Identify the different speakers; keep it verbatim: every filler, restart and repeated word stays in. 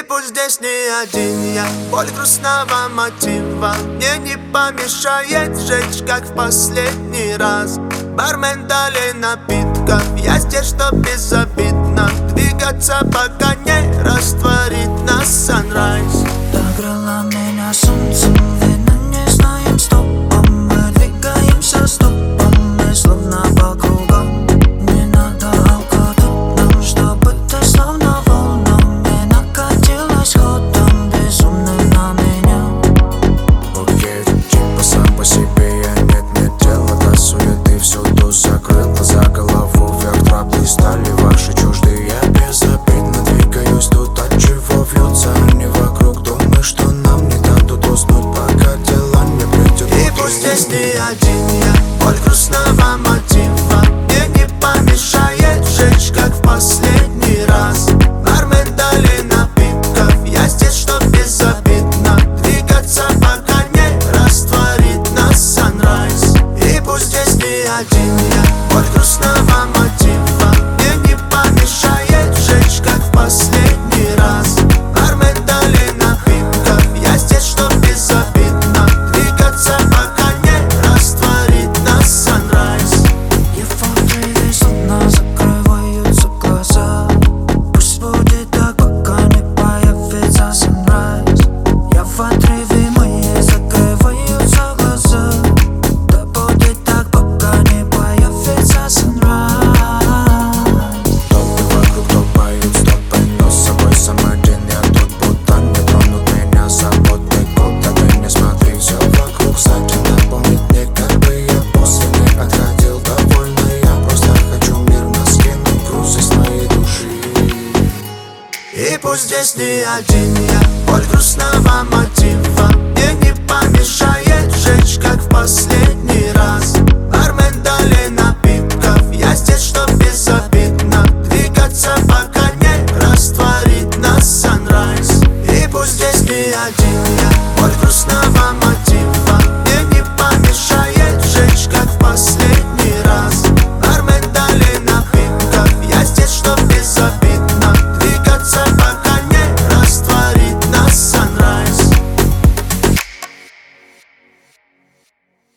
Speaker 1: пусть здесь не один я, боль грустного мотива мне не помешает жечь, как в последний раз. Бармен, дали напитков, я здесь, чтоб безобидно двигаться, пока не растворит нас санрайз.
Speaker 2: Догрело меня солнцем, видно, не знаем стопом. Мы двигаемся стопом, мы словно по кругам. Не надо алкоголь нам, чтобы ты словно волном не накатилась ходом безумным на меня.
Speaker 3: Окей, типа сам по себе я нет-нет дела до суеты, всюду закрыл глаза, голову вверх, трапы стали ваши чуждые. Я безобидно двигаюсь тут, от чего вьются они вокруг. Думаю, что нам не дадут уснуть, пока дела не придет.
Speaker 1: И пусть здесь не один я, боль грустного мотива мне не помешает жечь, как в последний раз. Бармен, дали напитков, я здесь, чтоб безобидно двигаться, пока не растворит нас санрайз. И пусть здесь не один я, боль грустного мотива мне не помешает жечь, как в последний раз. Бармен, дали напитков, я здесь, чтоб безобидно двигаться, пока не растворит нас санрайз.
Speaker 2: Я в отрыве, словно закрываются глаза. Пусть будет так, пока не появится санрайз. Я в отрыве, мои закрываются глаза. Да будет так, пока не появится санрайз.
Speaker 3: Толпы вокруг топают, стопы, но с собой сам один. Я тут будто не тронут меня заботой. Куда ты не смотри, все вокруг кстати напомнит мне, как бы я после не отходил довольно. Я просто хочу мирно скинуть груз из моей души.
Speaker 1: И пусть здесь не один я, боль грустного мотива мне не помешает жечь, как в последний раз. Бармен, дали напитков, я здесь, чтоб безобидно двигаться, пока не растворит нас санрайз. И пусть здесь не один я, боль грустного мотива